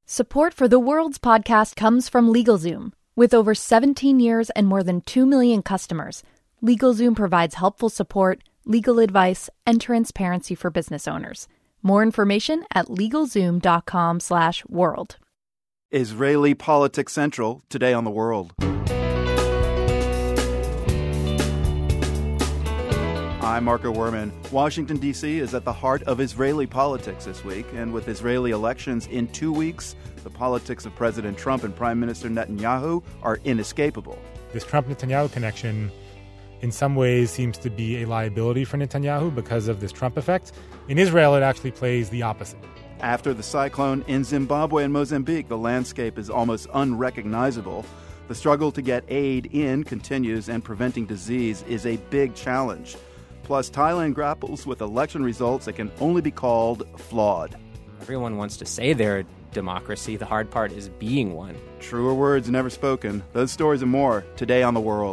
Support for the World's podcast comes from LegalZoom. With over 17 years and more than 2 million customers, LegalZoom provides helpful support, legal advice, and transparency for business owners. More information at LegalZoom.com/world. Israeli Politics Central, today on The World. I'm Marco Werman. Washington, D.C. is at the heart of Israeli politics this week, and with Israeli elections in 2 weeks, the politics of President Trump and Prime Minister Netanyahu are inescapable. This Trump-Netanyahu connection in some ways seems to be a liability for Netanyahu because of this Trump effect. In Israel, it actually plays the opposite. After the cyclone in Zimbabwe and Mozambique, the landscape is almost unrecognizable. The struggle to get aid in continues, and preventing disease is a big challenge. Plus, Thailand grapples with election results that can only be called flawed. Everyone wants to say they're a democracy. The hard part is being one. Truer words never spoken. Those stories and more today on The World.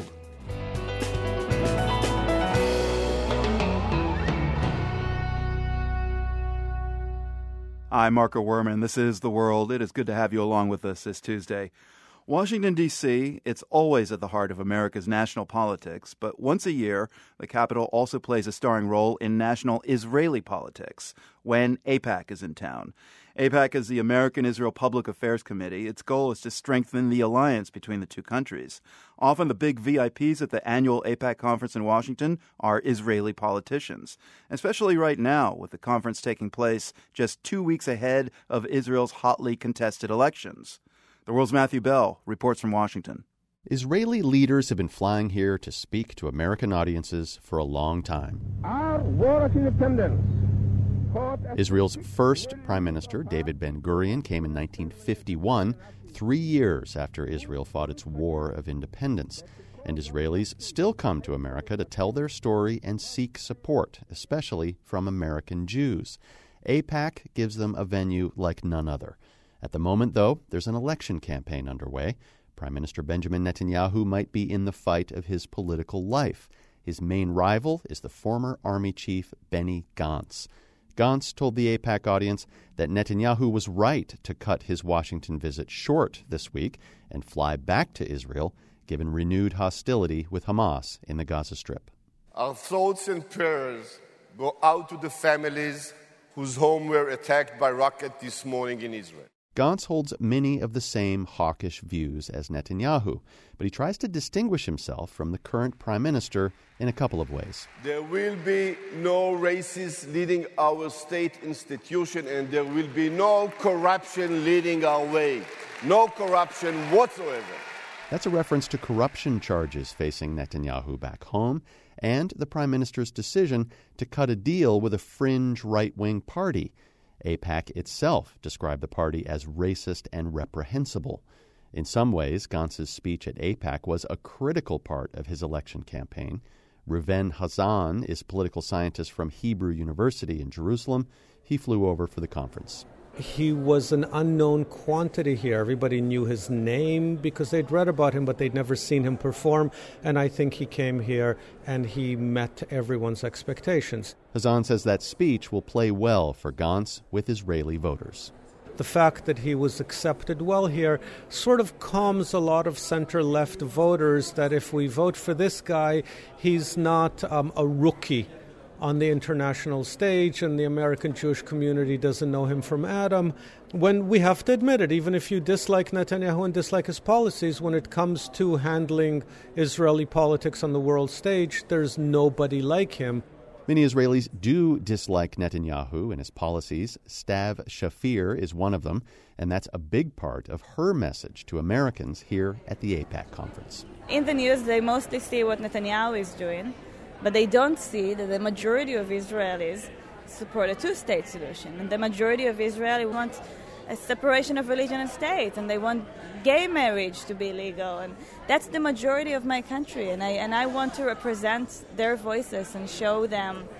I'm Marco Werman. This is The World. It is good to have you along with us this Tuesday. Washington, D.C., it's always at the heart of America's national politics, but once a year, the capital also plays a starring role in national Israeli politics when AIPAC is in town. AIPAC is the American Israel Public Affairs Committee. Its goal is to strengthen the alliance between the two countries. Often the big VIPs at the annual AIPAC conference in Washington are Israeli politicians, especially right now with the conference taking place just 2 weeks ahead of Israel's hotly contested elections. The World's Matthew Bell reports from Washington. Israeli leaders have been flying here to speak to American audiences for a long time. Our war of independence. Israel's first prime minister, David Ben-Gurion, came in 1951, 3 years after Israel fought its war of independence. And Israelis still come to America to tell their story and seek support, especially from American Jews. AIPAC gives them a venue like none other. At the moment, though, there's an election campaign underway. Prime Minister Benjamin Netanyahu might be in the fight of his political life. His main rival is the former army chief Benny Gantz. Gantz told the AIPAC audience that Netanyahu was right to cut his Washington visit short this week and fly back to Israel, given renewed hostility with Hamas in the Gaza Strip. Our thoughts and prayers go out to the families whose homes were attacked by rocket this morning in Israel. Gantz holds many of the same hawkish views as Netanyahu, but he tries to distinguish himself from the current prime minister in a couple of ways. There will be no racists leading our state institution, and there will be no corruption leading our way. No corruption whatsoever. That's a reference to corruption charges facing Netanyahu back home and the prime minister's decision to cut a deal with a fringe right-wing party. AIPAC itself described the party as racist and reprehensible. In some ways, Gantz's speech at AIPAC was a critical part of his election campaign. Reuven Hazan is political scientist from Hebrew University in Jerusalem. He flew over for the conference. He was an unknown quantity here. Everybody knew his name because they'd read about him, but they'd never seen him perform. And I think he came here and he met everyone's expectations. Hazan says that speech will play well for Gantz with Israeli voters. The fact that he was accepted well here sort of calms a lot of center-left voters that if we vote for this guy, he's not a rookie on the international stage, and the American Jewish community doesn't know him from Adam. When we have to admit it, even if you dislike Netanyahu and dislike his policies, when it comes to handling Israeli politics on the world stage, there's nobody like him. Many Israelis do dislike Netanyahu and his policies. Stav Shafir is one of them, and that's a big part of her message to Americans here at the AIPAC conference. In the news, they mostly see what Netanyahu is doing, but they don't see that the majority of Israelis support a two-state solution. And the majority of Israelis want a separation of religion and state, and they want gay marriage to be legal. And that's the majority of my country, and I want to represent their voices and show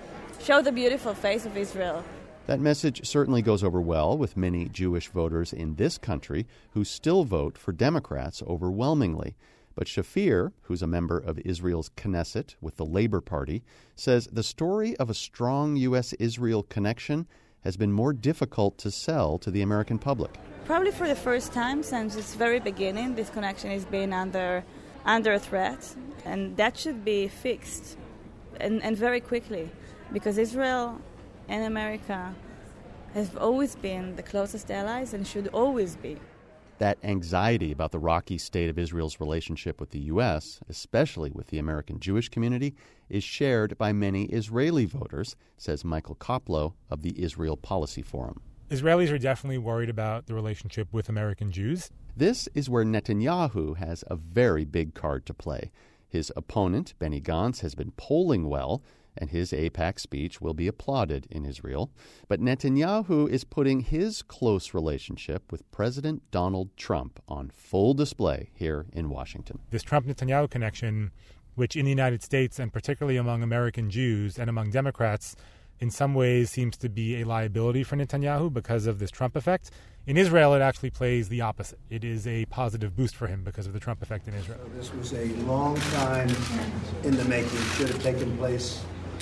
the beautiful face of Israel. That message certainly goes over well with many Jewish voters in this country who still vote for Democrats overwhelmingly. But Shafir, who's a member of Israel's Knesset with the Labor Party, says the story of a strong U.S.-Israel connection has been more difficult to sell to the American public. Probably for the first time since its very beginning, this connection is being under threat, and that should be fixed, and very quickly, because Israel and America have always been the closest allies and should always be. That anxiety about the rocky state of Israel's relationship with the U.S., especially with the American Jewish community, is shared by many Israeli voters, says Michael Koplow of the Israel Policy Forum. Israelis are definitely worried about the relationship with American Jews. This is where Netanyahu has a very big card to play. His opponent, Benny Gantz, has been polling well, and his AIPAC speech will be applauded in Israel. But Netanyahu is putting his close relationship with President Donald Trump on full display here in Washington. This Trump-Netanyahu connection, which in the United States and particularly among American Jews and among Democrats, in some ways seems to be a liability for Netanyahu because of this Trump effect. In Israel, it actually plays the opposite. It is a positive boost for him because of the Trump effect in Israel. This was a long time in the making. Should have taken place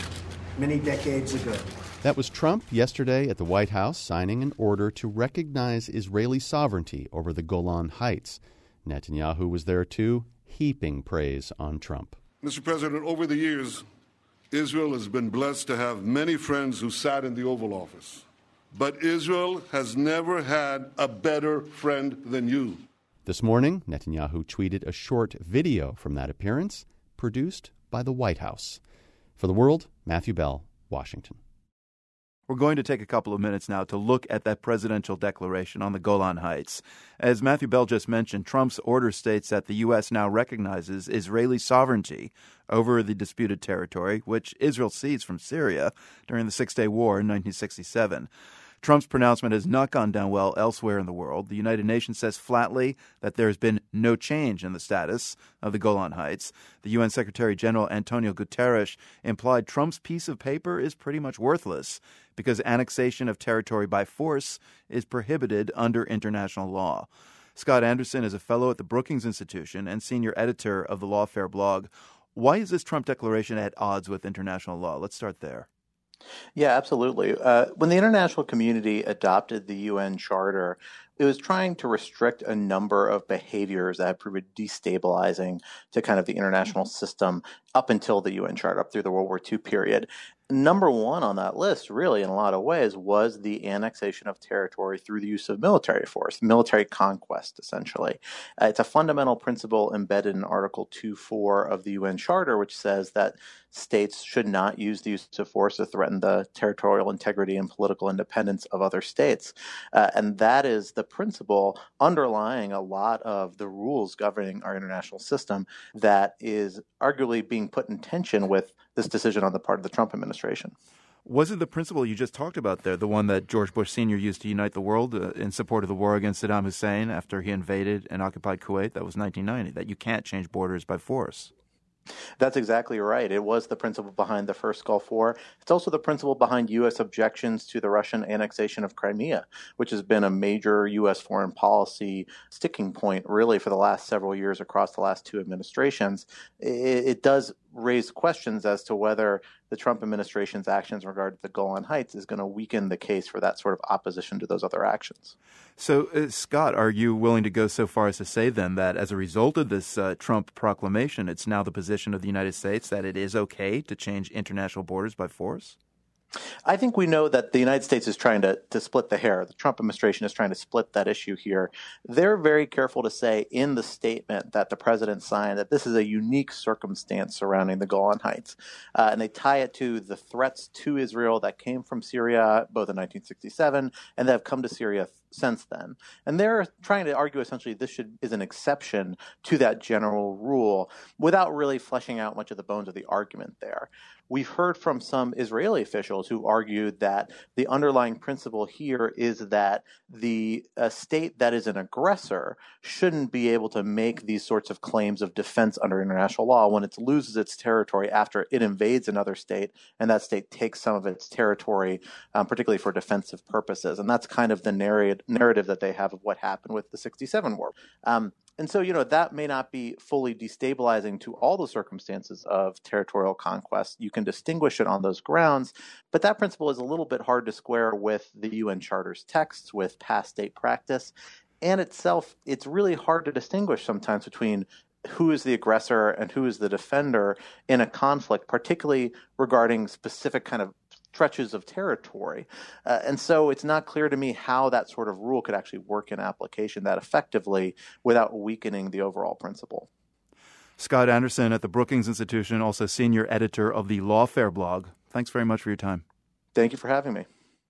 many decades ago. That was Trump yesterday at the White House signing an order to recognize Israeli sovereignty over the Golan Heights. Netanyahu was there too, heaping praise on Trump. Mr. President, over the years, Israel has been blessed to have many friends who sat in the Oval Office. But Israel has never had a better friend than you. This morning, Netanyahu tweeted a short video from that appearance, produced by the White House. For The World, Matthew Bell, Washington. We're going to take a couple of minutes now to look at that presidential declaration on the Golan Heights. As Matthew Bell just mentioned, Trump's order states that the U.S. now recognizes Israeli sovereignty over the disputed territory, which Israel seized from Syria during the Six-Day War in 1967. Trump's pronouncement has not gone down well elsewhere in the world. The United Nations says flatly that there has been no change in the status of the Golan Heights. The UN Secretary General Antonio Guterres implied Trump's piece of paper is pretty much worthless because annexation of territory by force is prohibited under international law. Scott Anderson is a fellow at the Brookings Institution and senior editor of the Lawfare blog. Why is this Trump declaration at odds with international law? Let's start there. Yeah, absolutely. When the international community adopted the UN Charter, it was trying to restrict a number of behaviors that had proved destabilizing to kind of the international system up until the UN Charter, up through the World War II period. Number one on that list, really, in a lot of ways, was the annexation of territory through the use of military force, military conquest, essentially. It's a fundamental principle embedded in Article 2.4 of the UN Charter, which says that states should not use the use of force to threaten the territorial integrity and political independence of other states. And that is the principle underlying a lot of the rules governing our international system that is arguably being put in tension with this decision on the part of the Trump administration. Was it the principle you just talked about there, the one that George Bush Sr. used to unite the world in support of the war against Saddam Hussein after he invaded and occupied Kuwait? That was 1990, that you can't change borders by force. That's exactly right. It was the principle behind the first Gulf War. It's also the principle behind U.S. objections to the Russian annexation of Crimea, which has been a major U.S. foreign policy sticking point, really, for the last several years across the last two administrations. It does raise questions as to whether the Trump administration's actions in regard to the Golan Heights is going to weaken the case for that sort of opposition to those other actions. So, Scott, are you willing to go so far as to say then that as a result of this Trump proclamation, it's now the position of the United States that it is okay to change international borders by force? I think we know that the United States is trying to split the hair. The Trump administration is trying to split that issue here. They're very careful to say in the statement that the president signed that this is a unique circumstance surrounding the Golan Heights. And they tie it to the threats to Israel that came from Syria, both in 1967 and that have come to Syria since then. And they're trying to argue essentially this is an exception to that general rule without really fleshing out much of the bones of the argument there. We've heard from some Israeli officials who argued that the underlying principle here is that the state that is an aggressor shouldn't be able to make these sorts of claims of defense under international law when it loses its territory after it invades another state and that state takes some of its territory, particularly for defensive purposes. And that's kind of the narrative that they have of what happened with the 67 war. And so, that may not be fully destabilizing to all the circumstances of territorial conquest. You can distinguish it on those grounds, but that principle is a little bit hard to square with the UN Charter's texts, with past state practice. And itself, it's really hard to distinguish sometimes between who is the aggressor and who is the defender in a conflict, particularly regarding specific kind of stretches of territory. And so it's not clear to me how that sort of rule could actually work in application that effectively without weakening the overall principle. Scott Anderson at the Brookings Institution, also senior editor of the Lawfare blog. Thanks very much for your time. Thank you for having me.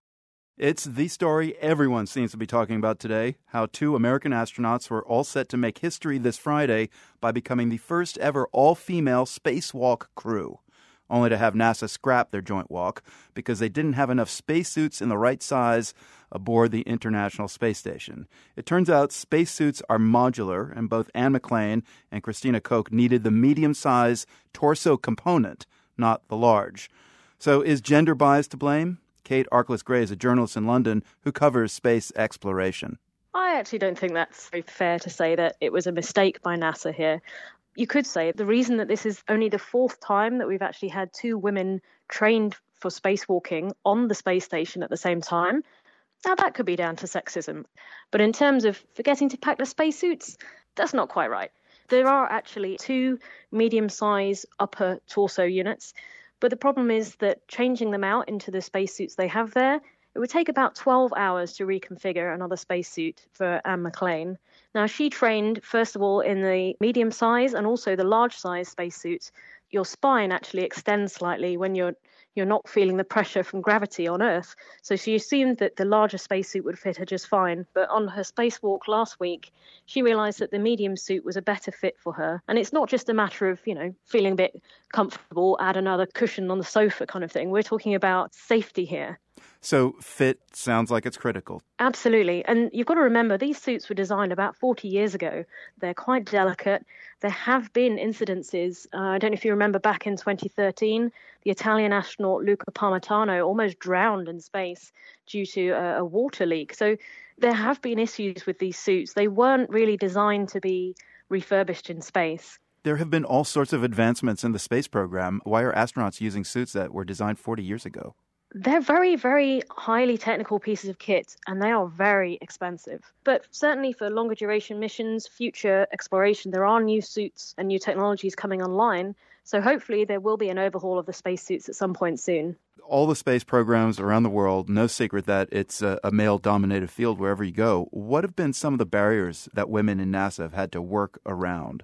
It's the story everyone seems to be talking about today, how 2 American astronauts were all set to make history this Friday by becoming the first ever all-female spacewalk crew, only to have NASA scrap their joint walk because they didn't have enough spacesuits in the right size aboard the International Space Station. It turns out spacesuits are modular, and both Anne McClain and Christina Koch needed the medium-size torso component, not the large. So is gender bias to blame? Kate Arkless-Gray is a journalist in London who covers space exploration. I actually don't think that's very fair to say that it was a mistake by NASA here. You could say the reason that this is only the 4th time that we've actually had 2 women trained for spacewalking on the space station at the same time, now that could be down to sexism. But in terms of forgetting to pack the spacesuits, that's not quite right. There are actually 2 medium-size upper torso units, but the problem is that changing them out into the spacesuits they have there, it would take about 12 hours to reconfigure another spacesuit for Anne McClain. Now, she trained, first of all, in the medium size and also the large size spacesuits. Your spine actually extends slightly when you're not feeling the pressure from gravity on Earth. So she assumed that the larger spacesuit would fit her just fine. But on her spacewalk last week, she realized that the medium suit was a better fit for her. And it's not just a matter of, feeling a bit comfortable, add another cushion on the sofa kind of thing. We're talking about safety here. So fit sounds like it's critical. Absolutely. And you've got to remember, these suits were designed about 40 years ago. They're quite delicate. There have been incidences. I don't know if you remember back in 2013, the Italian astronaut Luca Parmitano almost drowned in space due to a water leak. So there have been issues with these suits. They weren't really designed to be refurbished in space. There have been all sorts of advancements in the space program. Why are astronauts using suits that were designed 40 years ago? They're very, very highly technical pieces of kit, and they are very expensive. But certainly for longer duration missions, future exploration, there are new suits and new technologies coming online. So hopefully there will be an overhaul of the spacesuits at some point soon. All the space programs around the world, no secret that it's a male-dominated field wherever you go. What have been some of the barriers that women in NASA have had to work around?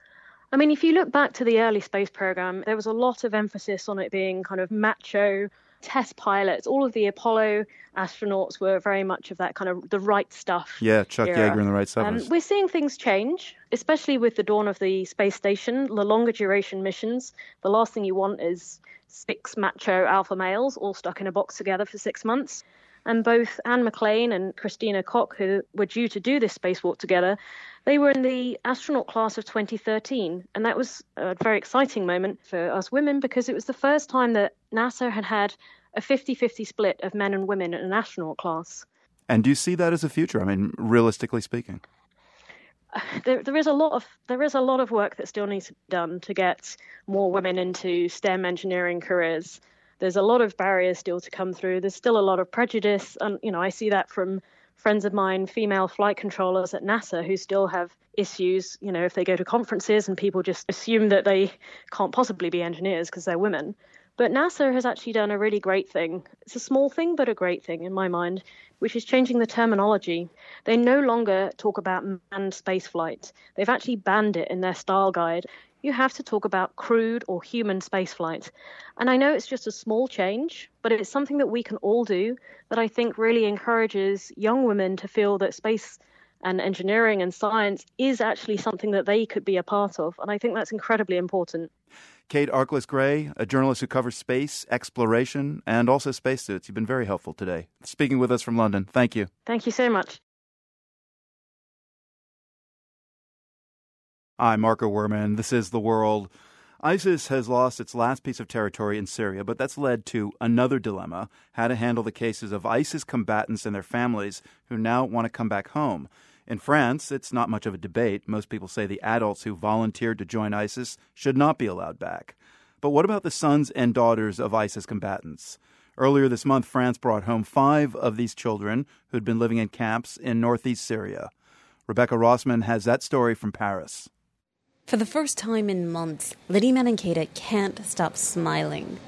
I mean, if you look back to the early space program, there was a lot of emphasis on it being kind of macho, test pilots. All of the Apollo astronauts were very much of that kind of the right stuff. Yeah, Chuck era. Yeager and the right stuff. We're seeing things change, especially with the dawn of the space station, the longer duration missions. The last thing you want is 6 macho alpha males all stuck in a box together for 6 months. And both Anne McClain and Christina Koch, who were due to do this spacewalk together, they were in the astronaut class of 2013. And that was a very exciting moment for us women because it was the first time that NASA had a 50-50 split of men and women in an astronaut class. And do you see that as a future? I mean, realistically speaking? There is a lot of work that still needs to be done to get more women into STEM engineering careers. There's a lot of barriers still to come through. There's still a lot of prejudice. And, I see that from friends of mine, female flight controllers at NASA, who still have issues, if they go to conferences and people just assume that they can't possibly be engineers because they're women. But NASA has actually done a really great thing. It's a small thing, but a great thing in my mind, which is changing the terminology. They no longer talk about manned spaceflight. They've actually banned it in their style guide. You have to talk about crewed or human spaceflight. And I know it's just a small change, but it's something that we can all do that I think really encourages young women to feel that space and engineering and science is actually something that they could be a part of. And I think that's incredibly important. Kate Arkless-Gray, a journalist who covers space, exploration, and also spacesuits. You've been very helpful today. Speaking with us from London. Thank you. Thank you so much. I'm Marco Werman. This is The World. ISIS has lost its last piece of territory in Syria, but that's led to another dilemma: how to handle the cases of ISIS combatants and their families who now want to come back home. In France, it's not much of a debate. Most people say the adults who volunteered to join ISIS should not be allowed back. But what about the sons and daughters of ISIS combatants? Earlier this month, France brought home 5 of these children who'd been living in camps in northeast Syria. Rebecca Rossman has that story from Paris. For the first time in months, Lydie Menanketa can't stop smiling.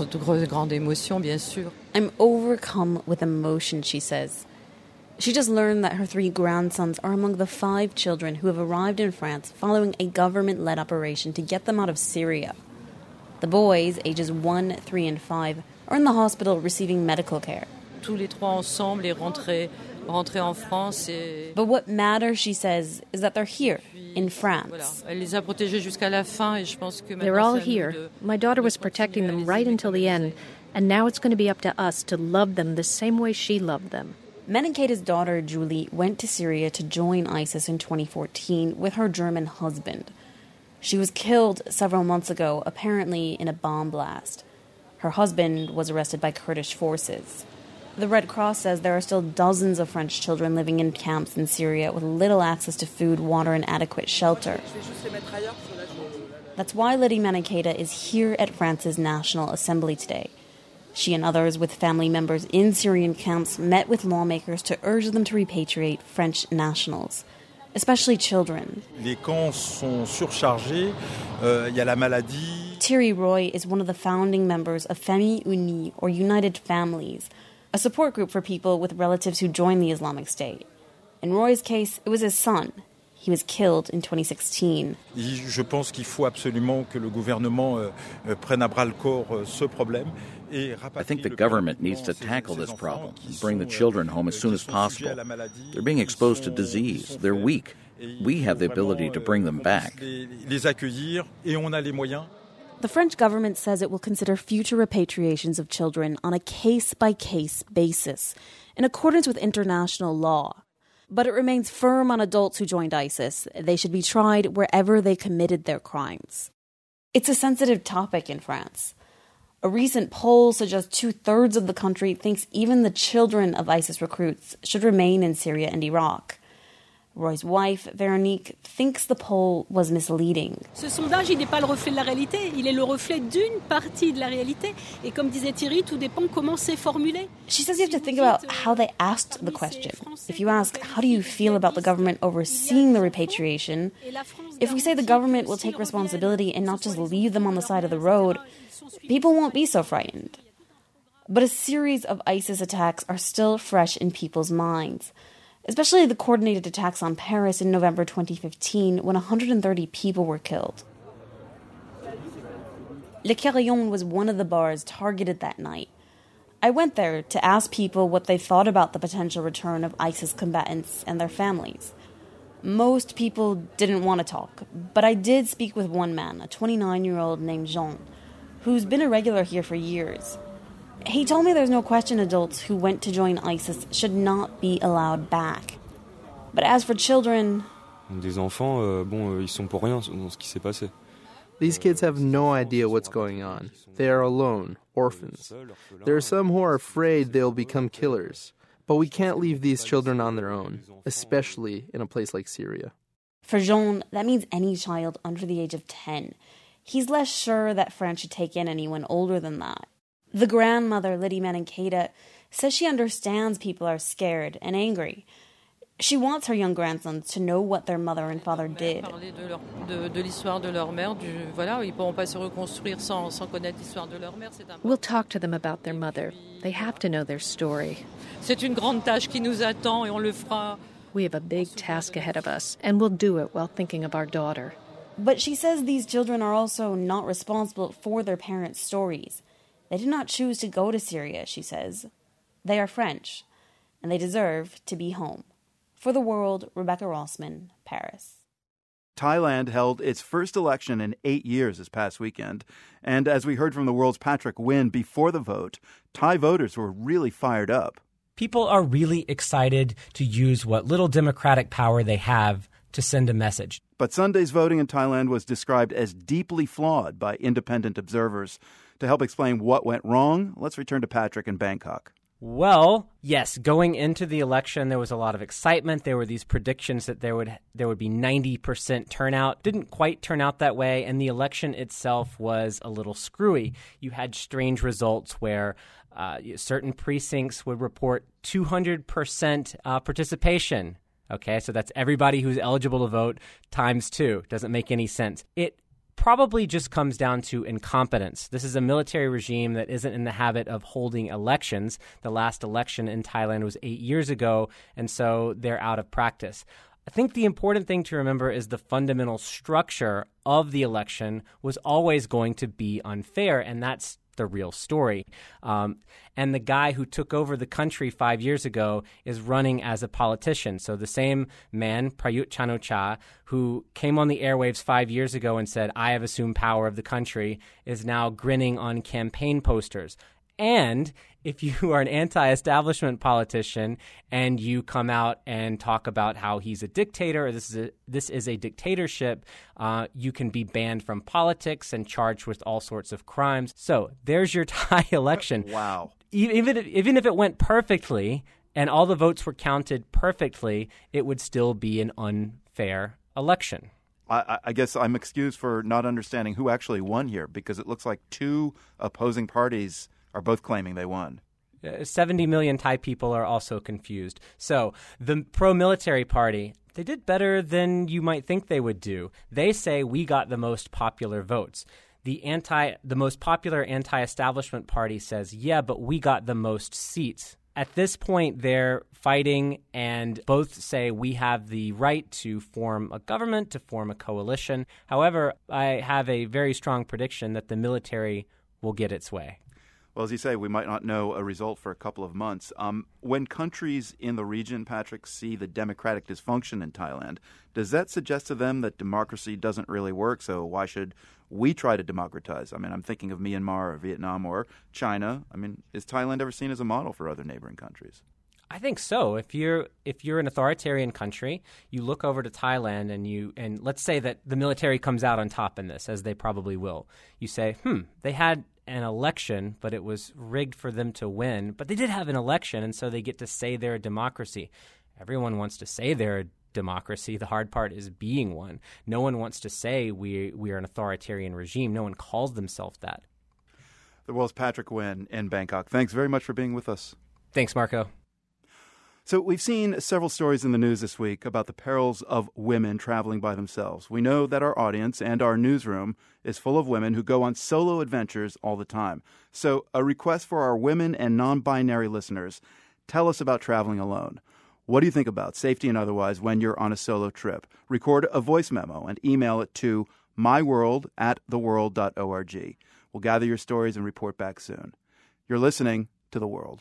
I'm overcome with emotion, she says. She just learned that her 3 grandsons are among the 5 children who have arrived in France following a government-led operation to get them out of Syria. The boys, ages 1, 3, and 5, are in the hospital receiving medical care. But what matters, she says, is that they're here, in France. They're all here. My daughter was protecting them right until the end, and now it's going to be up to us to love them the same way she loved them. Menanketa's daughter, Julie, went to Syria to join ISIS in 2014 with her German husband. She was killed several months ago, apparently in a bomb blast. Her husband was arrested by Kurdish forces. The Red Cross says there are still dozens of French children living in camps in Syria with little access to food, water, and adequate shelter. That's why Lydie Menanketa is here at France's National Assembly today. She and others with family members in Syrian camps met with lawmakers to urge them to repatriate French nationals, especially children. Thierry Roy is one of the founding members of Familles Unies, or United Families, a support group for people with relatives who joined the Islamic State. In Roy's case, it was his son. He was killed in 2016. Je pense qu'il faut absolument que le gouvernement prenne à bras le corps ce problème. I think the government needs to tackle this problem and bring the children home as soon as possible. They're being exposed to disease. They're weak. We have the ability to bring them back. Les accueillir et on a les moyens. The French government says it will consider future repatriations of children on a case-by-case basis, in accordance with international law. But it remains firm on adults who joined ISIS. They should be tried wherever they committed their crimes. It's a sensitive topic in France. A recent poll suggests 2/3 of the country thinks even the children of ISIS recruits should remain in Syria and Iraq. Roy's wife, Véronique, thinks the poll was misleading. Ce sondage, il n'est pas le reflet de la réalité, il est le reflet d'une partie de la réalité. Et comme disait Thierry, tout dépend comment c'est formulé. She says you have to think about how they asked the question. If you ask, how do you feel about the government overseeing the repatriation? If we say the government will take responsibility and not just leave them on the side of the road, people won't be so frightened. But a series of ISIS attacks are still fresh in people's minds, especially the coordinated attacks on Paris in November 2015 when 130 people were killed. Le Carillon was one of the bars targeted that night. I went there to ask people what they thought about the potential return of ISIS combatants and their families. Most people didn't want to talk, but I did speak with one man, a 29-year-old named Jean, who's been a regular here for years. He told me there's no question adults who went to join ISIS should not be allowed back. But as for children... Des enfants, ils sont pour rien dans ce qui s'est passé. These kids have no idea what's going on. They are alone, orphans. There are some who are afraid they'll become killers. But we can't leave these children on their own, especially in a place like Syria. For Jean, that means any child under the age of 10. He's less sure that France should take in anyone older than that. The grandmother, Lydie Menanketa, says she understands people are scared and angry. She wants her young grandsons to know what their mother and father did. We'll talk to them about their mother. They have to know their story. We have a big task ahead of us, and we'll do it while thinking of our daughter. But she says these children are also not responsible for their parents' stories. They did not choose to go to Syria, she says. They are French, and they deserve to be home. For The World, Rebecca Rossman, Paris. Thailand held its first election in 8 years this past weekend. And as we heard from The World's Patrick Wynn before the vote, Thai voters were really fired up. People are really excited to use what little democratic power they have to send a message. But Sunday's voting in Thailand was described as deeply flawed by independent observers. To help explain what went wrong, let's return to Patrick in Bangkok. Well, yes, going into the election, there was a lot of excitement. There were these predictions that there would be 90% turnout. Didn't quite turn out that way, and the election itself was a little screwy. You had strange results where certain precincts would report 200% participation. Okay, so that's everybody who's eligible to vote times 2. Doesn't make any sense. It probably just comes down to incompetence. This is a military regime that isn't in the habit of holding elections. The last election in Thailand was 8 years ago, and so they're out of practice. I think the important thing to remember is the fundamental structure of the election was always going to be unfair, and that's the real story. And the guy who took over the country 5 years ago is running as a politician. So the same man, Prayut Chan-o-cha, who came on the airwaves 5 years ago and said, "I have assumed power of the country," is now grinning on campaign posters. And if you are an anti-establishment politician and you come out and talk about how he's a dictator or this is a dictatorship, you can be banned from politics and charged with all sorts of crimes. So there's your Thai election. Wow. Even if it went perfectly and all the votes were counted perfectly, it would still be an unfair election. I guess I'm excused for not understanding who actually won here, because it looks like two opposing parties are both claiming they won. 70 million Thai people are also confused. So the pro-military party, they did better than you might think they would do. They say we got the most popular votes. The most popular anti-establishment party says, yeah, but we got the most seats. At this point, they're fighting, and both say we have the right to form a government, to form a coalition. However, I have a very strong prediction that the military will get its way. Well, as you say, we might not know a result for a couple of months. When countries in the region, Patrick, see the democratic dysfunction in Thailand, does that suggest to them that democracy doesn't really work? So why should we try to democratize? I mean, I'm thinking of Myanmar or Vietnam or China. I mean, is Thailand ever seen as a model for other neighboring countries? I think so. If you're an authoritarian country, you look over to Thailand and let's say that the military comes out on top in this, as they probably will. You say, they had an election, but it was rigged for them to win. But they did have an election, and so they get to say they're a democracy. Everyone wants to say they're a democracy. The hard part is being one. No one wants to say we are an authoritarian regime. No one calls themselves that. The world's Patrick Nguyen in Bangkok. Thanks very much for being with us. Thanks, Marco. So we've seen several stories in the news this week about the perils of women traveling by themselves. We know that our audience and our newsroom is full of women who go on solo adventures all the time. So a request for our women and non-binary listeners: tell us about traveling alone. What do you think about, safety and otherwise, when you're on a solo trip? Record a voice memo and email it to myworld@theworld.org. We'll gather your stories and report back soon. You're listening to The World.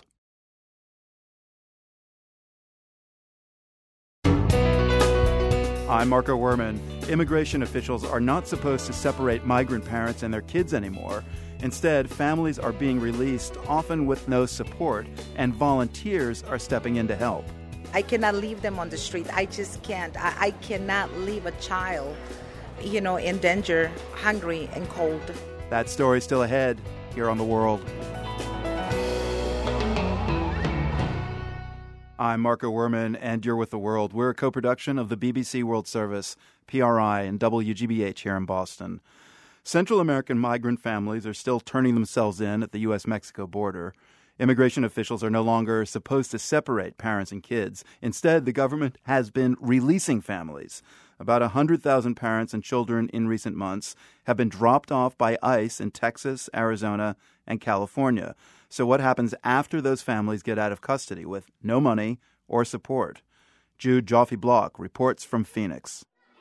I'm Marco Werman. Immigration officials are not supposed to separate migrant parents and their kids anymore. Instead, families are being released, often with no support, and volunteers are stepping in to help. I cannot leave them on the street. I just can't. I cannot leave a child, in danger, hungry and cold. That story's still ahead here on The World. I'm Marco Werman, and you're with The World. We're a co-production of the BBC World Service, PRI, and WGBH here in Boston. Central American migrant families are still turning themselves in at the U.S.-Mexico border. Immigration officials are no longer supposed to separate parents and kids. Instead, the government has been releasing families. About 100,000 parents and children in recent months have been dropped off by ICE in Texas, Arizona, and California. So what happens after those families get out of custody with no money or support? Jude Joffe-Block reports from Phoenix.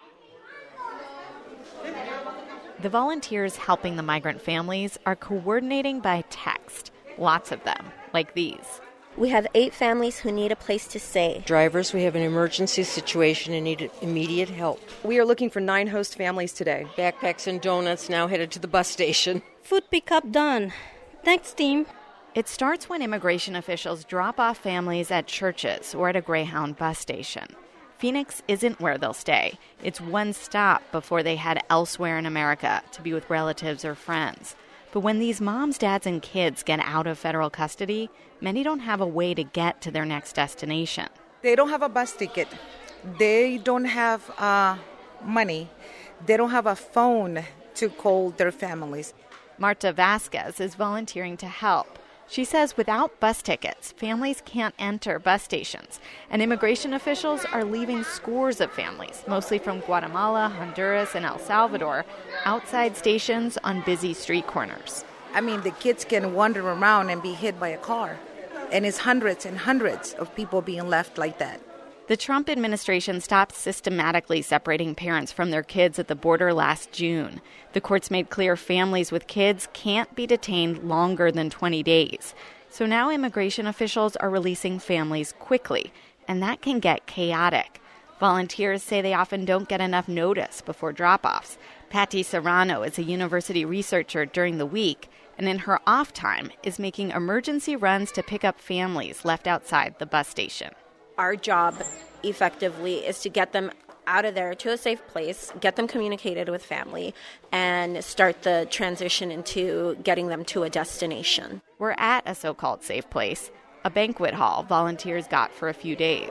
The volunteers helping the migrant families are coordinating by text. Lots of them, like these. We have 8 families who need a place to stay. Drivers, we have an emergency situation and need immediate help. We are looking for 9 host families today. Backpacks and donuts now headed to the bus station. Food pickup done. Thanks, team. It starts when immigration officials drop off families at churches or at a Greyhound bus station. Phoenix isn't where they'll stay. It's one stop before they head elsewhere in America to be with relatives or friends. But when these moms, dads, and kids get out of federal custody, many don't have a way to get to their next destination. They don't have a bus ticket. They don't have money. They don't have a phone to call their families. Marta Vasquez is volunteering to help. She says without bus tickets, families can't enter bus stations, and immigration officials are leaving scores of families, mostly from Guatemala, Honduras, and El Salvador, outside stations on busy street corners. I mean, the kids can wander around and be hit by a car, and it's hundreds and hundreds of people being left like that. The Trump administration stopped systematically separating parents from their kids at the border last June. The courts made clear families with kids can't be detained longer than 20 days. So now immigration officials are releasing families quickly, and that can get chaotic. Volunteers say they often don't get enough notice before drop-offs. Patty Serrano is a university researcher during the week, and in her off time is making emergency runs to pick up families left outside the bus station. Our job, effectively, is to get them out of there to a safe place, get them communicated with family, and start the transition into getting them to a destination. We're at a so-called safe place, a banquet hall volunteers got for a few days.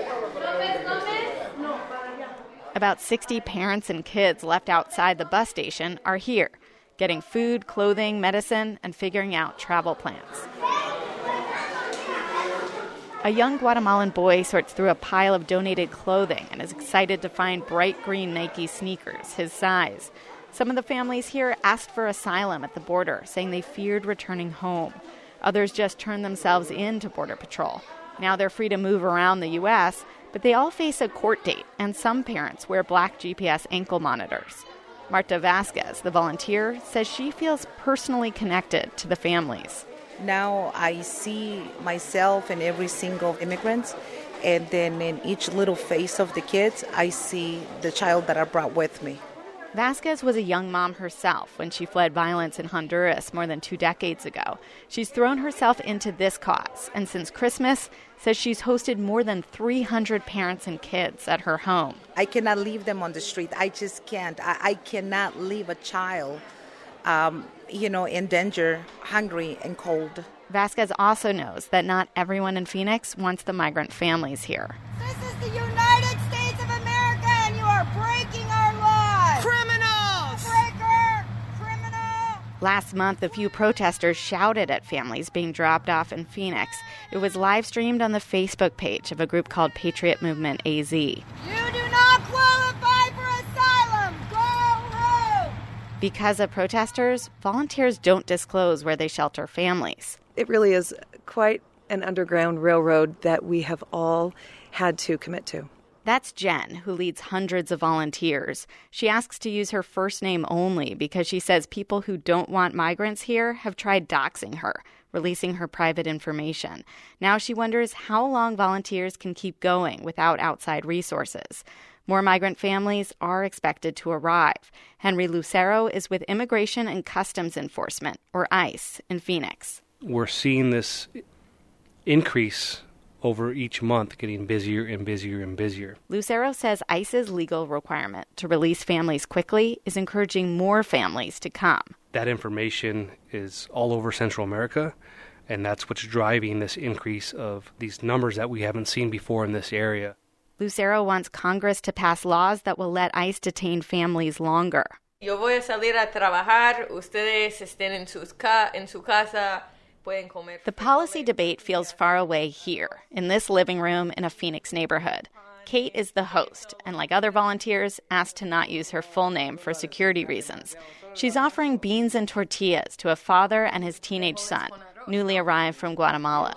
About 60 parents and kids left outside the bus station are here, getting food, clothing, medicine, and figuring out travel plans. A young Guatemalan boy sorts through a pile of donated clothing and is excited to find bright green Nike sneakers, his size. Some of the families here asked for asylum at the border, saying they feared returning home. Others just turned themselves in to Border Patrol. Now they're free to move around the U.S., but they all face a court date, and some parents wear black GPS ankle monitors. Marta Vasquez, the volunteer, says she feels personally connected to the families. Now I see myself in every single immigrant, and then in each little face of the kids, I see the child that I brought with me. Vasquez was a young mom herself when she fled violence in Honduras more than 2 decades ago. She's thrown herself into this cause, and since Christmas, says she's hosted more than 300 parents and kids at her home. I cannot leave them on the street. I just can't. I cannot leave a child in danger, hungry and cold. Vasquez also knows that not everyone in Phoenix wants the migrant families here. This is the United States of America, and you are breaking our laws! Criminals! Breaker! Criminal! Last month, a few protesters shouted at families being dropped off in Phoenix. It was live-streamed on the Facebook page of a group called Patriot Movement AZ. You do not qualify for asylum! Go home! Because of protesters, volunteers don't disclose where they shelter families. It really is quite an underground railroad that we have all had to commit to. That's Jen, who leads hundreds of volunteers. She asks to use her first name only because she says people who don't want migrants here have tried doxing her, releasing her private information. Now she wonders how long volunteers can keep going without outside resources. More migrant families are expected to arrive. Henry Lucero is with Immigration and Customs Enforcement, or ICE, in Phoenix. We're seeing this increase over each month, getting busier and busier and busier. Lucero says ICE's legal requirement to release families quickly is encouraging more families to come. That information is all over Central America, and that's what's driving this increase of these numbers that we haven't seen before in this area. Lucero wants Congress to pass laws that will let ICE detain families longer. Yo voy a salir a trabajar, ustedes estén en su casa. The policy debate feels far away here, in this living room in a Phoenix neighborhood. Kate is the host, and like other volunteers, asked to not use her full name for security reasons. She's offering beans and tortillas to a father and his teenage son, newly arrived from Guatemala.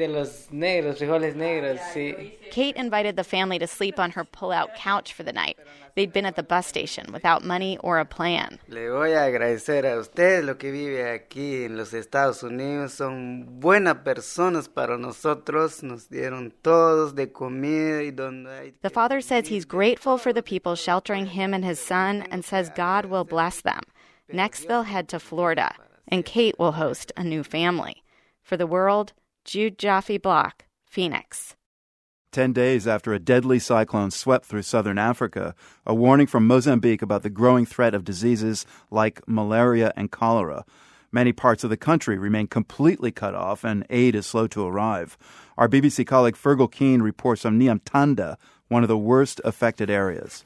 Kate invited the family to sleep on her pull-out couch for the night. They'd been at the bus station without money or a plan. Le voy a agradecer a usted lo que vive aquí en los Estados Unidos. Son buenas personas para nosotros. Nos dieron todos de comida y donde hay... The father says he's grateful for the people sheltering him and his son and says God will bless them. Next, they'll head to Florida, and Kate will host a new family. For The World, Jude Jaffe Block, Phoenix. 10 days after a deadly cyclone swept through southern Africa, a warning from Mozambique about the growing threat of diseases like malaria and cholera. Many parts of the country remain completely cut off and aid is slow to arrive. Our BBC colleague Fergal Keane reports from Nyamtanda, one of the worst affected areas.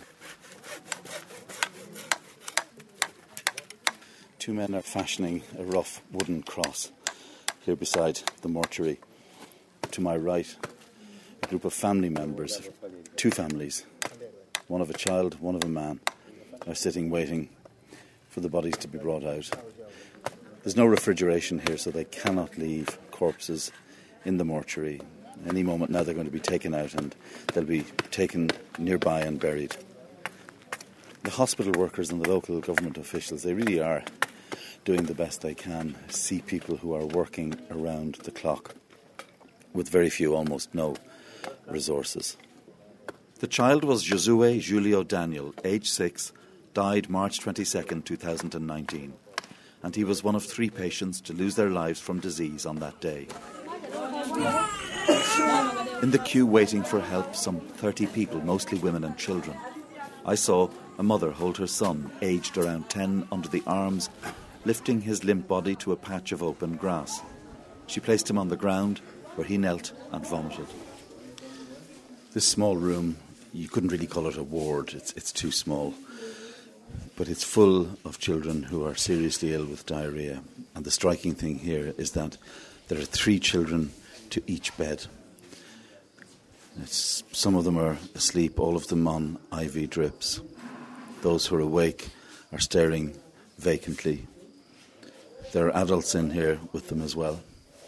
Two men are fashioning a rough wooden cross here beside the mortuary. To my right, a group of family members, two families, one of a child, one of a man, are sitting waiting for the bodies to be brought out. There's no refrigeration here, so they cannot leave corpses in the mortuary. Any moment now they're going to be taken out and they'll be taken nearby and buried. The hospital workers and the local government officials, they really are doing the best they can. See people who are working around the clock with very few, almost no resources. The child was Josue Julio Daniel, age 6, died March 22nd, 2019. And he was one of 3 patients to lose their lives from disease on that day. In the queue waiting for help, some 30 people, mostly women and children. I saw a mother hold her son, aged around 10, under the arms, lifting his limp body to a patch of open grass. She placed him on the ground, where he knelt and vomited. This small room, you couldn't really call it a ward, it's too small. But it's full of children who are seriously ill with diarrhoea. And the striking thing here is that there are 3 children to each bed. Some of them are asleep, all of them on IV drips. Those who are awake are staring vacantly. There are adults in here with them as well.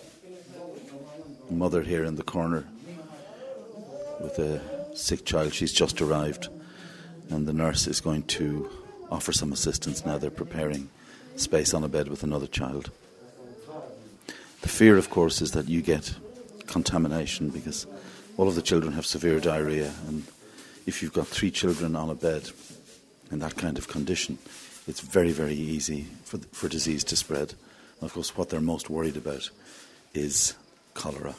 A mother here in the corner with a sick child. She's just arrived, and the nurse is going to offer some assistance now. They're preparing space on a bed with another child. The fear, of course, is that you get contamination because all of the children have severe diarrhoea, and if you've got 3 children on a bed in that kind of condition, it's very, very easy for disease to spread. And of course, what they're most worried about is cholera.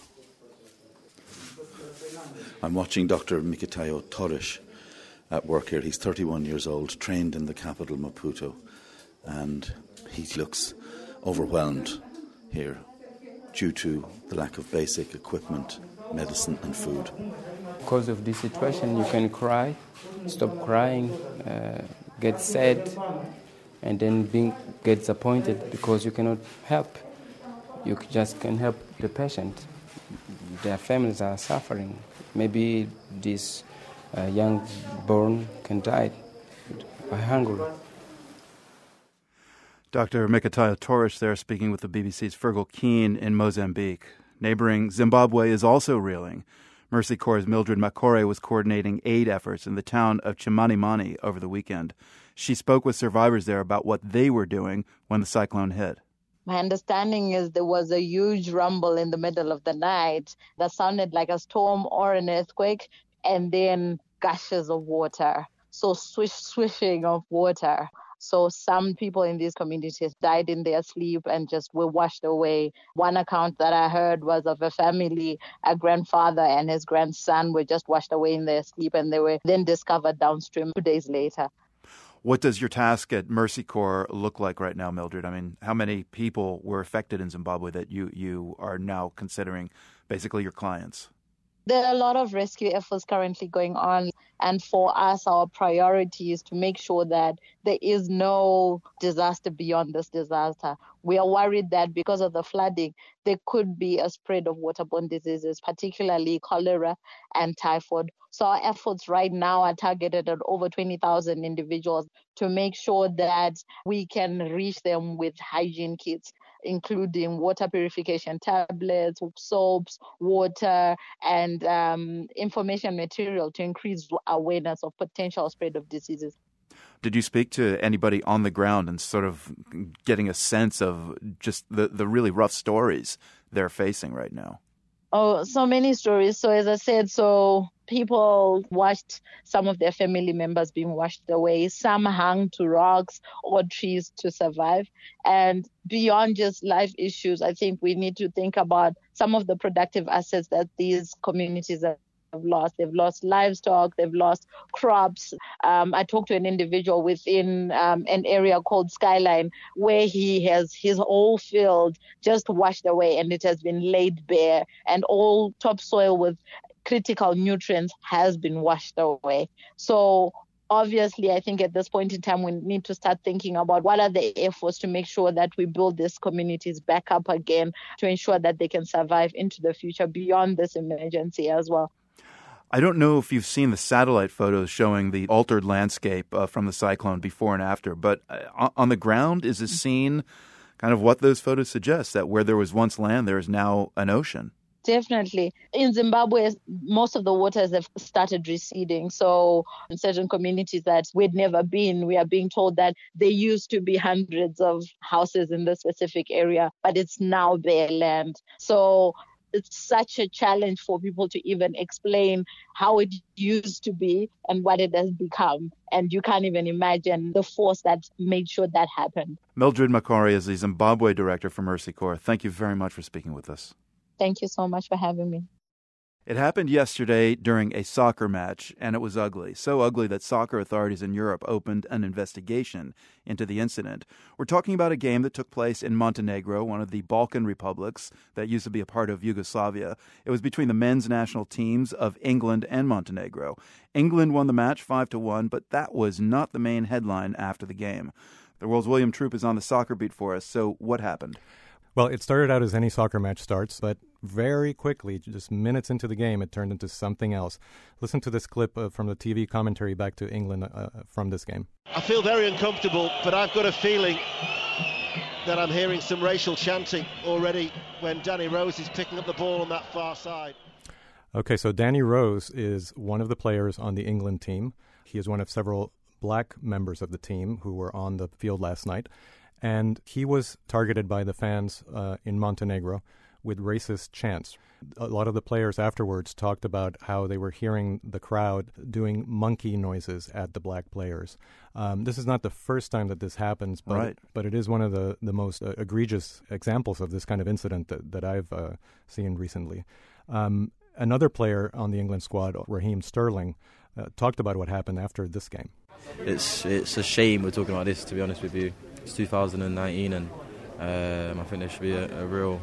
I'm watching Dr. Mikitayo Torres at work here. He's 31 years old, trained in the capital, Maputo, and he looks overwhelmed here due to the lack of basic equipment, medicine and food. Because of this situation, you can cry, stop crying, get sad, and then get disappointed because you cannot help. You just can help the patient. Their families are suffering. Maybe this young born can die by hunger. Dr. Mikitayo Torres there speaking with the BBC's Fergal Keane in Mozambique. Neighboring Zimbabwe is also reeling. Mercy Corps' Mildred Makore was coordinating aid efforts in the town of Chimanimani over the weekend. She spoke with survivors there about what they were doing when the cyclone hit. My understanding is there was a huge rumble in the middle of the night that sounded like a storm or an earthquake, and then gushes of water. So swishing of water. So some people in these communities died in their sleep and just were washed away. One account that I heard was of a family, a grandfather and his grandson were just washed away in their sleep, and they were then discovered downstream 2 days later. What does your task at Mercy Corps look like right now, Mildred? I mean, how many people were affected in Zimbabwe that you are now considering basically your clients? There are a lot of rescue efforts currently going on. And for us, our priority is to make sure that there is no disaster beyond this disaster. We are worried that because of the flooding, there could be a spread of waterborne diseases, particularly cholera and typhoid. So our efforts right now are targeted at over 20,000 individuals to make sure that we can reach them with hygiene kits, including water purification tablets, soaps, water, and information material to increase awareness of potential spread of diseases. Did you speak to anybody on the ground and sort of getting a sense of just the really rough stories they're facing right now? Oh, so many stories. So as I said, people watched some of their family members being washed away. Some hung to rocks or trees to survive. And beyond just life issues, I think we need to think about some of the productive assets that these communities lost. They've lost livestock, they've lost crops. I talked to an individual within an area called Skyline where he has his whole field just washed away and it has been laid bare, and all topsoil with critical nutrients has been washed away. So obviously, I think at this point in time, we need to start thinking about what are the efforts to make sure that we build these communities back up again to ensure that they can survive into the future beyond this emergency as well. I don't know if you've seen the satellite photos showing the altered landscape from the cyclone before and after, but on the ground, is this scene kind of what those photos suggest, that where there was once land, there is now an ocean? Definitely. In Zimbabwe, most of the waters have started receding. So in certain communities that we'd never been, we are being told that there used to be hundreds of houses in the specific area, but it's now bare land. So it's such a challenge for people to even explain how it used to be and what it has become. And you can't even imagine the force that made sure that happened. Mildred Makori is the Zimbabwe director for Mercy Corps. Thank you very much for speaking with us. Thank you so much for having me. It happened yesterday during a soccer match, and it was ugly. So ugly that soccer authorities in Europe opened an investigation into the incident. We're talking about a game that took place in Montenegro, one of the Balkan republics that used to be a part of Yugoslavia. It was between the men's national teams of England and Montenegro. England won the match 5-1, but that was not the main headline after the game. The World's William Troop is on the soccer beat for us. So what happened? Well, it started out as any soccer match starts, but very quickly, just minutes into the game, it turned into something else. Listen to this clip from the TV commentary back to England from this game. I feel very uncomfortable, but I've got a feeling that I'm hearing some racial chanting already when Danny Rose is picking up the ball on that far side. Okay, so Danny Rose is one of the players on the England team. He is one of several black members of the team who were on the field last night. And he was targeted by the fans in Montenegro with racist chants. A lot of the players afterwards talked about how they were hearing the crowd doing monkey noises at the black players. This is not the first time that this happens, but, right. But it is one of the most egregious examples of this kind of incident that I've seen recently. Another player on the England squad, Raheem Sterling, talked about what happened after this game. It's a shame we're talking about this, to be honest with you. It's 2019, and I think there should be a real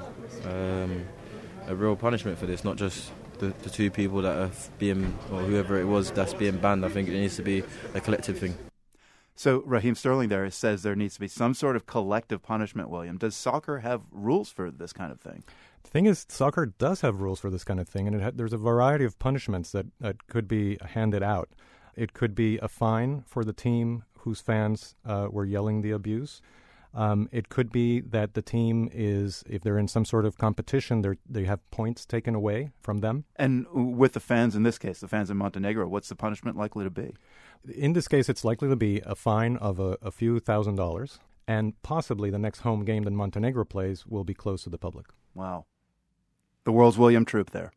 punishment for this, not just the two people that are being, or whoever it was that's being banned. I think it needs to be a collective thing. So Raheem Sterling there says there needs to be some sort of collective punishment, William. Does soccer have rules for this kind of thing? The thing is, soccer does have rules for this kind of thing, and there's a variety of punishments that could be handed out. It could be a fine for the team whose fans were yelling the abuse. It could be that the team is, if they're in some sort of competition, they have points taken away from them. And with the fans in this case, the fans in Montenegro, what's the punishment likely to be? In this case, it's likely to be a fine of a few $1,000s, and possibly the next home game that Montenegro plays will be closed to the public. Wow. The World's William Troop there.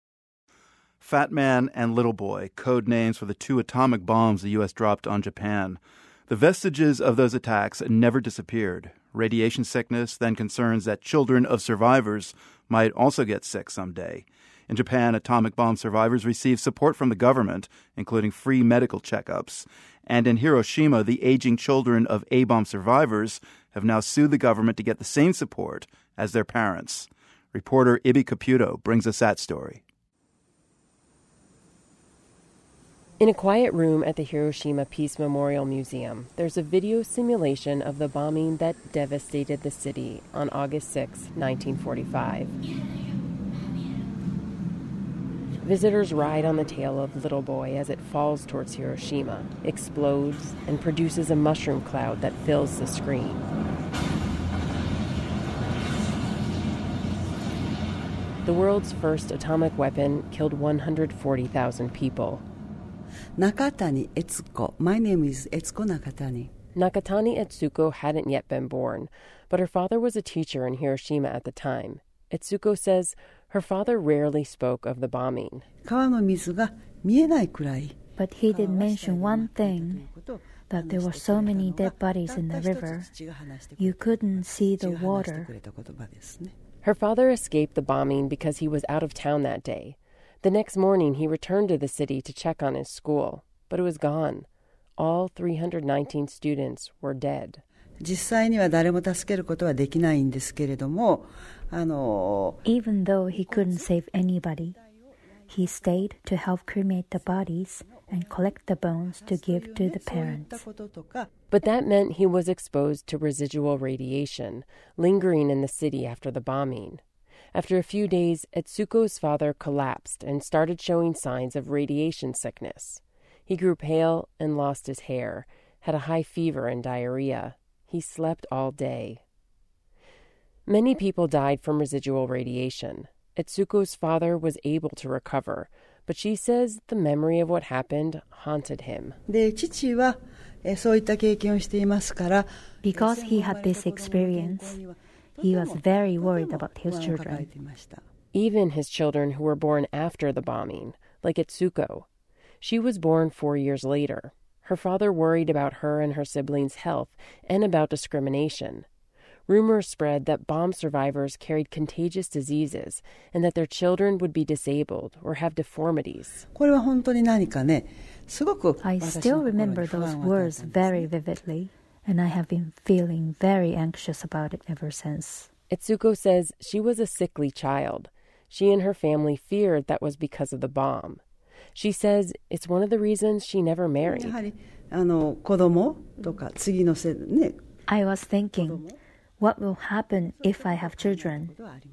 Fat Man and Little Boy, code names for the 2 atomic bombs the U.S. dropped on Japan. The vestiges of those attacks never disappeared. Radiation sickness, then concerns that children of survivors might also get sick someday. In Japan, atomic bomb survivors received support from the government, including free medical checkups. And in Hiroshima, the aging children of A-bomb survivors have now sued the government to get the same support as their parents. Reporter Ibi Caputo brings us that story. In a quiet room at the Hiroshima Peace Memorial Museum, there's a video simulation of the bombing that devastated the city on August 6, 1945. Visitors ride on the tail of Little Boy as it falls towards Hiroshima, explodes, and produces a mushroom cloud that fills the screen. The world's first atomic weapon killed 140,000 people. Nakatani Etsuko. My name is Etsuko Nakatani. Nakatani Etsuko hadn't yet been born, but her father was a teacher in Hiroshima at the time. Etsuko says her father rarely spoke of the bombing. But he did mention one thing, that there were so many dead bodies in the river, you couldn't see the water. Her father escaped the bombing because he was out of town that day. The next morning, he returned to the city to check on his school, but it was gone. All 319 students were dead. 実際には誰も助けることはできないんですけれども、 Even though he couldn't save anybody, he stayed to help cremate the bodies and collect the bones to give to the parents. But that meant he was exposed to residual radiation, lingering in the city after the bombing. After a few days, Etsuko's father collapsed and started showing signs of radiation sickness. He grew pale and lost his hair, had a high fever and diarrhea. He slept all day. Many people died from residual radiation. Etsuko's father was able to recover, but she says the memory of what happened haunted him. で、父はそういった経験をしていますから、 Because he had this experience, he was very worried about his children. Even his children who were born after the bombing, like Etsuko. She was born 4 years later. Her father worried about her and her siblings' health and about discrimination. Rumors spread that bomb survivors carried contagious diseases and that their children would be disabled or have deformities. これは本当に何かね、すごく I still remember those words very vividly, and I have been feeling very anxious about it ever since. Etsuko says she was a sickly child. She and her family feared that was because of the bomb. She says it's one of the reasons she never married. やはり子供とか次の世代ね。 I was thinking, what will happen if I have children?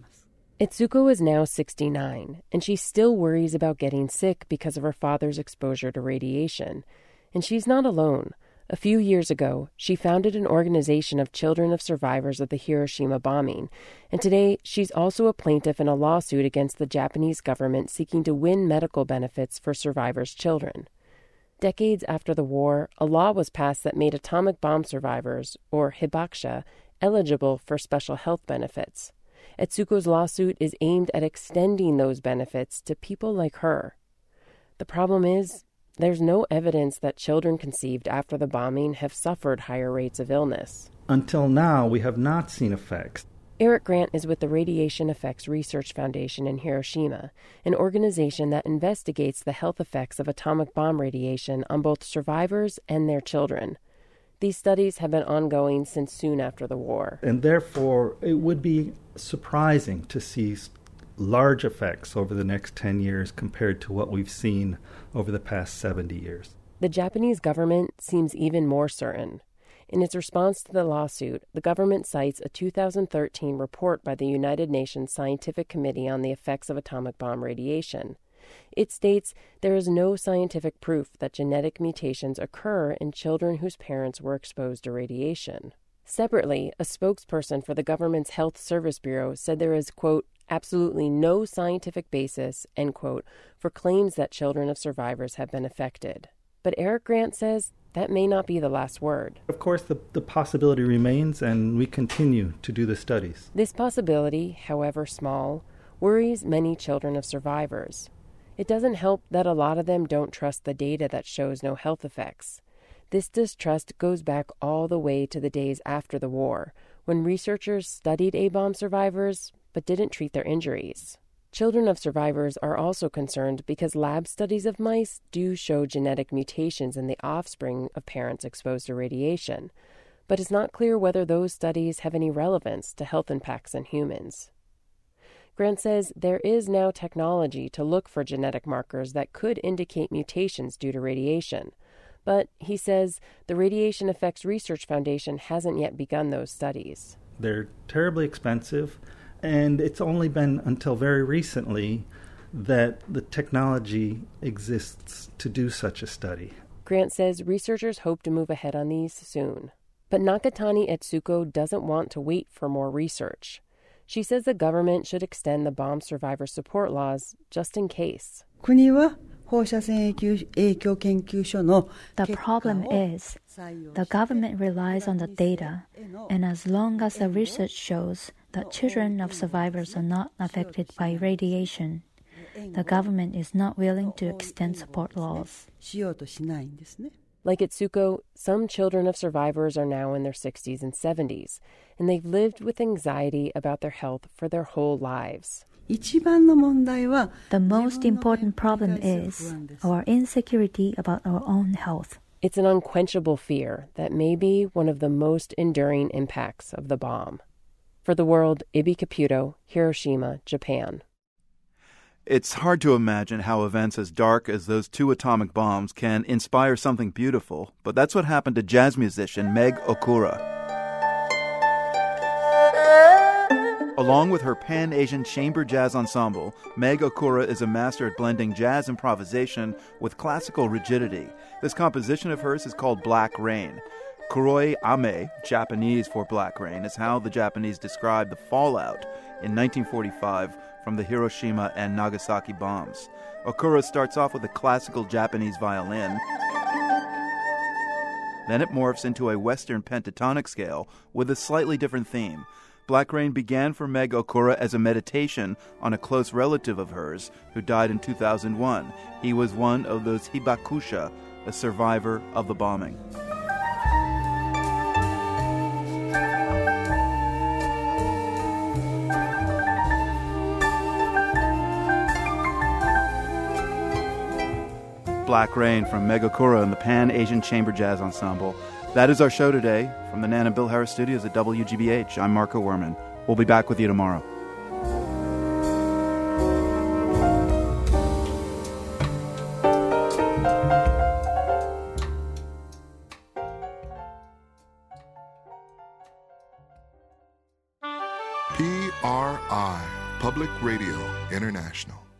Etsuko is now 69, and she still worries about getting sick because of her father's exposure to radiation. And she's not alone. A few years ago, she founded an organization of children of survivors of the Hiroshima bombing, and today she's also a plaintiff in a lawsuit against the Japanese government seeking to win medical benefits for survivors' children. Decades after the war, a law was passed that made atomic bomb survivors, or hibakusha, eligible for special health benefits. Etsuko's lawsuit is aimed at extending those benefits to people like her. The problem is, there's no evidence that children conceived after the bombing have suffered higher rates of illness. Until now, we have not seen effects. Eric Grant is with the Radiation Effects Research Foundation in Hiroshima, an organization that investigates the health effects of atomic bomb radiation on both survivors and their children. These studies have been ongoing since soon after the war. And therefore, it would be surprising to see large effects over the next 10 years compared to what we've seen over the past 70 years. The Japanese government seems even more certain. In its response to the lawsuit, the government cites a 2013 report by the United Nations Scientific Committee on the Effects of Atomic Bomb Radiation. It states there is no scientific proof that genetic mutations occur in children whose parents were exposed to radiation. Separately, a spokesperson for the government's Health Service Bureau said there is, quote, absolutely no scientific basis, end quote, for claims that children of survivors have been affected. But Eric Grant says that may not be the last word. Of course, the possibility remains, and we continue to do the studies. This possibility, however small, worries many children of survivors. It doesn't help that a lot of them don't trust the data that shows no health effects. This distrust goes back all the way to the days after the war, when researchers studied A-bomb survivors but didn't treat their injuries. Children of survivors are also concerned because lab studies of mice do show genetic mutations in the offspring of parents exposed to radiation, but it's not clear whether those studies have any relevance to health impacts in humans. Grant says there is now technology to look for genetic markers that could indicate mutations due to radiation, but he says the Radiation Effects Research Foundation hasn't yet begun those studies. They're terribly expensive, and it's only been until very recently that the technology exists to do such a study. Grant says researchers hope to move ahead on these soon. But Nakatani Etsuko doesn't want to wait for more research. She says the government should extend the bomb survivor support laws just in case. The problem is, the government relies on the data, and as long as the research shows that children of survivors are not affected by radiation, the government is not willing to extend support laws. Like Etsuko, some children of survivors are now in their 60s and 70s, and they've lived with anxiety about their health for their whole lives. The most important problem is our insecurity about our own health. It's an unquenchable fear that may be one of the most enduring impacts of the bomb. For the World, Ibi Caputo, Hiroshima, Japan. It's hard to imagine how events as dark as those 2 atomic bombs can inspire something beautiful, but that's what happened to jazz musician Meg Okura. Along with her Pan-Asian Chamber Jazz Ensemble, Meg Okura is a master at blending jazz improvisation with classical rigidity. This composition of hers is called Black Rain. Kuroi Ame, Japanese for Black Rain, is how the Japanese described the fallout in 1945 from the Hiroshima and Nagasaki bombs. Okura starts off with a classical Japanese violin. Then it morphs into a Western pentatonic scale with a slightly different theme. Black Rain began for Meg Okura as a meditation on a close relative of hers who died in 2001. He was one of those hibakusha, a survivor of the bombing. Black Rain from Meg Okura and the Pan-Asian Chamber Jazz Ensemble. That is our show today from the Nan and Bill Harris studios at WGBH. I'm Marco Werman. We'll be back with you tomorrow. PRI, Public Radio International.